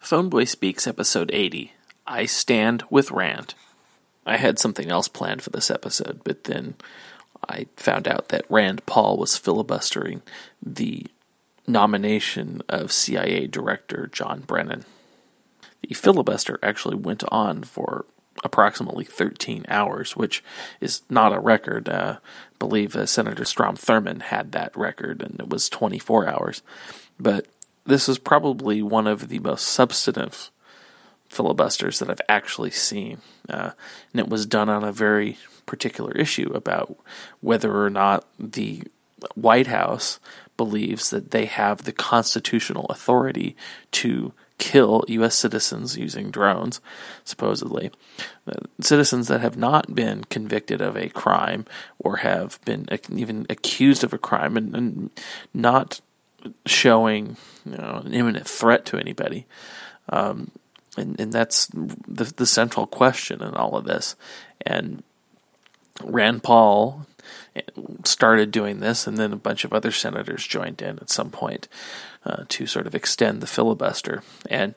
Phoneboy Speaks, Episode 80, I Stand with Rand. I had something else planned for this episode, but then I found out that Rand Paul was filibustering the nomination of CIA Director John Brennan. The filibuster actually went on for approximately 13 hours, which is not a record. I believe Senator Strom Thurmond had that record, and it was 24 hours. But this is probably one of the most substantive filibusters that I've actually seen. And it was done on a very particular issue about whether or not the White House believes that they have the constitutional authority to kill U.S. citizens using drones, supposedly. Citizens that have not been convicted of a crime or have been even accused of a crime and not showing an imminent threat to anybody. And that's the central question in all of this. And Rand Paul started doing this, and then a bunch of other senators joined in at some point to sort of extend the filibuster. And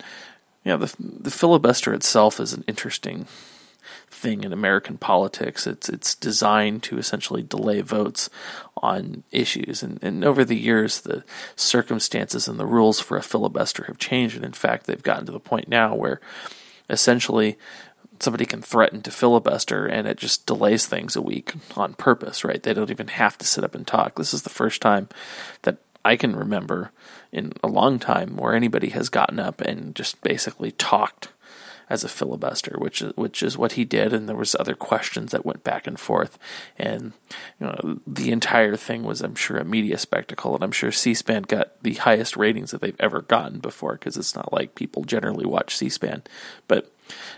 the filibuster itself is an interesting thing in American politics. It's designed to essentially delay votes on issues. And over the years, the circumstances and the rules for a filibuster have changed. And in fact, they've gotten to the point now where essentially somebody can threaten to filibuster and it just delays things a week on purpose, right? They don't even have to sit up and talk. This is the first time that I can remember in a long time where anybody has gotten up and just basically talked as a filibuster, which is what he did, and there was other questions that went back and forth, and the entire thing was, I'm sure, a media spectacle, and I'm sure C-SPAN got the highest ratings that they've ever gotten before, because it's not like people generally watch C-SPAN, but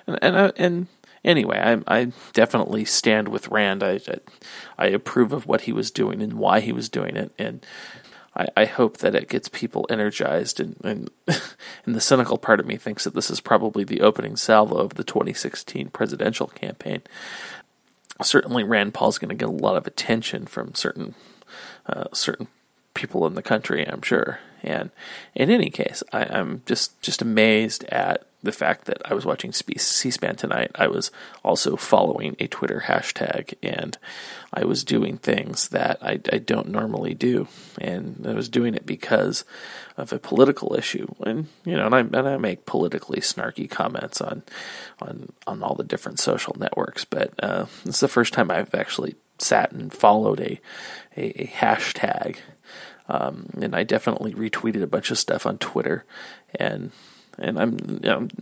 and anyway, I definitely stand with Rand. I approve of what he was doing and why he was doing it, and I hope that it gets people energized, and the cynical part of me thinks that this is probably the opening salvo of the 2016 presidential campaign. Certainly Rand Paul's going to get a lot of attention from certain people in the country, I'm sure. And in any case, I'm just amazed at the fact that I was watching C-SPAN tonight. I was also following a Twitter hashtag, and I was doing things that I don't normally do, and I was doing it because of a political issue. And I make politically snarky comments on all the different social networks, but it's the first time I've actually sat and followed a hashtag. And I definitely retweeted a bunch of stuff on Twitter, and I'm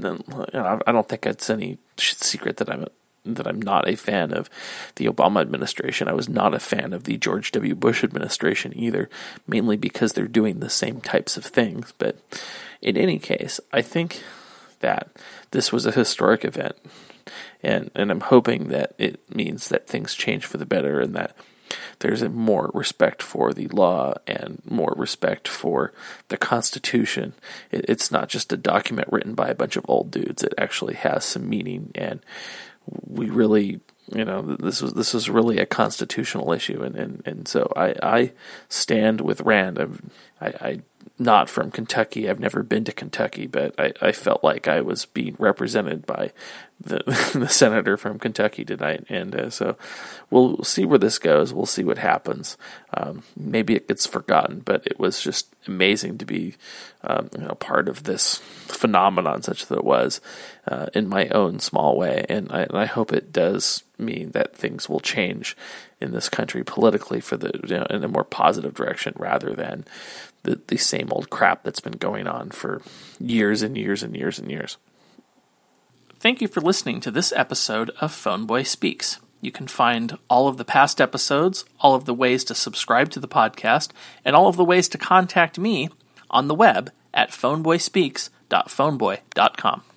I don't think it's any secret that I'm not a fan of the Obama administration. I was not a fan of the George W. Bush administration either, mainly because they're doing the same types of things. But in any case, I think that this was a historic event, and I'm hoping that it means that things change for the better, and that there's a more respect for the law and more respect for the Constitution. It's not just a document written by a bunch of old dudes. It actually has some meaning, and we really, this was really a constitutional issue, and so I stand with Rand. I not from Kentucky. I've never been to Kentucky, but I felt like I was being represented by the senator from Kentucky tonight, and so we'll see where this goes. We'll see what happens. Maybe it gets forgotten, but it was just amazing to be part of this phenomenon, such that it was in my own small way, and I hope it does mean that things will change in this country politically for in a more positive direction, rather than the same old crap that's been going on for years and years and years and years. Thank you for listening to this episode of Phoneboy Speaks. You can find all of the past episodes, all of the ways to subscribe to the podcast, and all of the ways to contact me on the web at phoneboyspeaks.phoneboy.com.